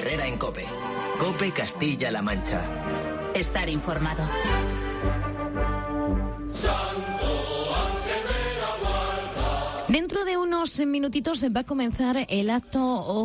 Herrera en COPE. COPE Castilla-La Mancha. Estar informado. Dentro de unos minutitos va a comenzar el acto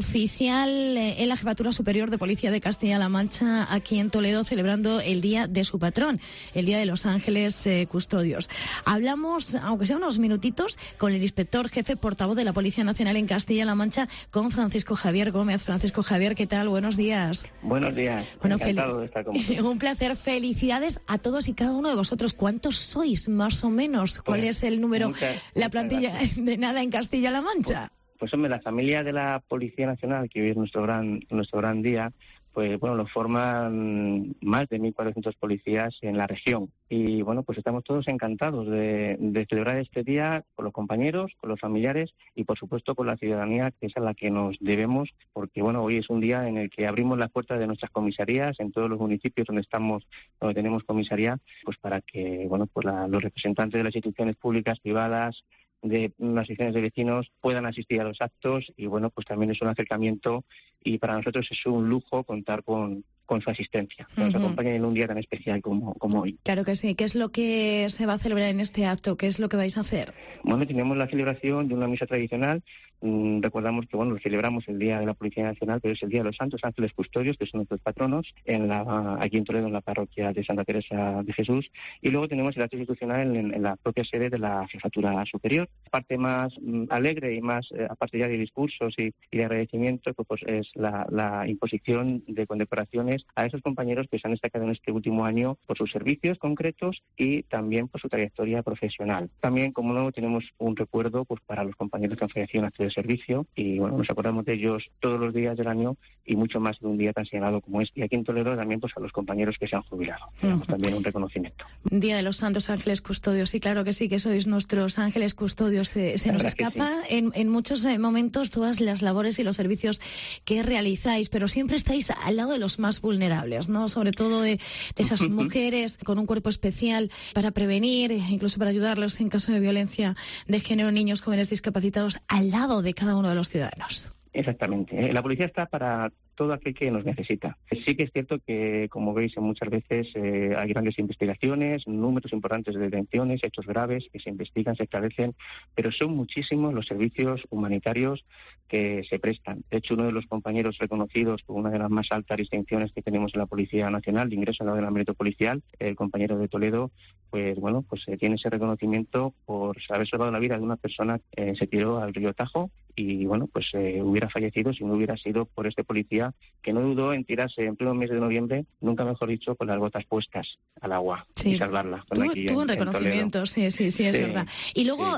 oficial en la Jefatura Superior de Policía de Castilla-La Mancha, aquí en Toledo, celebrando el día de su patrón, el Día de los Ángeles Custodios. Hablamos, aunque sea unos minutitos, con el inspector jefe portavoz de la Policía Nacional en Castilla-La Mancha, con Francisco Javier Gómez. Francisco Javier, ¿qué tal? Buenos días. Buenos días. Bueno, encantado de estar con vosotros. Un placer. Felicidades a todos y cada uno de vosotros. ¿Cuántos sois, más o menos? ¿Cuál es el número, la plantilla de nada en Castilla-La Mancha? Pues hombre, la familia de la Policía Nacional, que hoy es nuestro gran día, pues bueno, lo forman más de 1.400 policías en la región. Y bueno, pues estamos todos encantados de celebrar este día con los compañeros, con los familiares y por supuesto con la ciudadanía, que es a la que nos debemos, porque bueno, hoy es un día en el que abrimos las puertas de nuestras comisarías en todos los municipios donde tenemos comisaría, pues para que bueno, pues los representantes de las instituciones públicas, privadas, de las asociaciones de vecinos puedan asistir a los actos y bueno, pues también es un acercamiento y para nosotros es un lujo contar con su asistencia, que nos acompañen en un día tan especial como hoy. Claro que sí. ¿Qué es lo que se va a celebrar en este acto? ¿Qué es lo que vais a hacer? Bueno, tenemos la celebración de una misa tradicional. Recordamos que, bueno, lo celebramos el Día de la Policía Nacional, pero es el Día de los Santos Ángeles Custodios, que son nuestros patronos, aquí en Toledo, en la parroquia de Santa Teresa de Jesús. Y luego tenemos el acto institucional en la propia sede de la Jefatura Superior. Parte más alegre y más, aparte ya de discursos y de agradecimiento, pues es la imposición de condecoraciones a esos compañeros que se han destacado en este último año por sus servicios concretos y también por su trayectoria profesional. También, como no, tenemos un recuerdo pues para los compañeros que han fallecido en acto de servicio y bueno, nos acordamos de ellos todos los días del año y mucho más de un día tan señalado como este. Y aquí en Toledo también pues a los compañeros que se han jubilado. Tenemos también un reconocimiento. Día de los Santos Ángeles Custodios. Sí, claro que sí, que sois nuestros ángeles custodios. Se nos escapa sí. en muchos momentos todas las labores y los servicios que realizáis, pero siempre estáis al lado de los más vulnerables, ¿no? Sobre todo de esas mujeres con un cuerpo especial para prevenir, incluso para ayudarlos en caso de violencia de género, niños, jóvenes discapacitados, al lado de cada uno de los ciudadanos. Exactamente. La policía está para todo aquel que nos necesita. Sí que es cierto que, como veis, muchas veces hay grandes investigaciones, números importantes de detenciones, hechos graves que se investigan, se esclarecen, pero son muchísimos los servicios humanitarios que se prestan. De hecho, uno de los compañeros reconocidos con una de las más altas distinciones que tenemos en la Policía Nacional, de ingreso al mérito policial, el compañero de Toledo, pues bueno, pues tiene ese reconocimiento por haber salvado la vida de una persona que se tiró al río Tajo y bueno, pues hubiera fallecido si no hubiera sido por este policía que no dudó en tirarse en pleno mes de noviembre, nunca mejor dicho, con las botas puestas al agua y salvarla. Tuvo un reconocimiento, sí, es verdad. Y luego,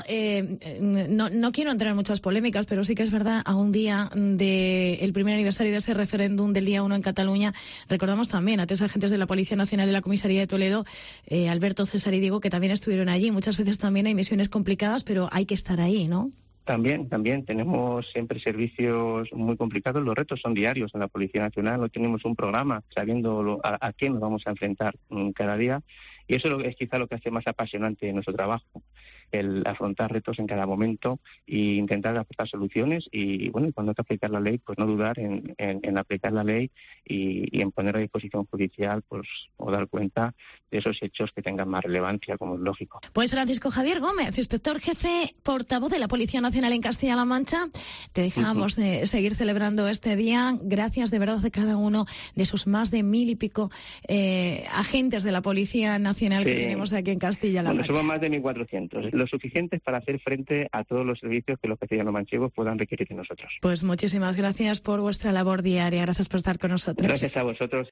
no quiero entrar en muchas polémicas, pero sí que es verdad, a un día del primer aniversario de ese referéndum del día 1 en Cataluña, recordamos también a tres agentes de la Policía Nacional de la Comisaría de Toledo, Alberto, César y Diego, que también estuvieron allí. Muchas veces también hay misiones complicadas, pero hay que estar ahí, ¿no? También tenemos siempre servicios muy complicados. Los retos son diarios en la Policía Nacional. No tenemos un programa sabiendo a qué nos vamos a enfrentar cada día. Y eso es quizá lo que hace más apasionante nuestro trabajo, el afrontar retos en cada momento e intentar aportar soluciones. Y bueno, cuando hay que aplicar la ley, pues no dudar en aplicar la ley y en poner a disposición judicial pues o dar cuenta de esos hechos que tengan más relevancia, como es lógico. Pues Francisco Javier Gómez, inspector jefe portavoz de la Policía Nacional en Castilla-La Mancha, te dejamos de seguir celebrando este día. Gracias de verdad de cada uno de esos más de 1.000 y pico agentes de la Policía Nacional que tenemos aquí en Castilla-La Mancha. Somos más de 1.400, lo suficientes para hacer frente a todos los servicios que los castellano-manchegos puedan requerir de nosotros. Pues muchísimas gracias por vuestra labor diaria. Gracias por estar con nosotros. Gracias a vosotros.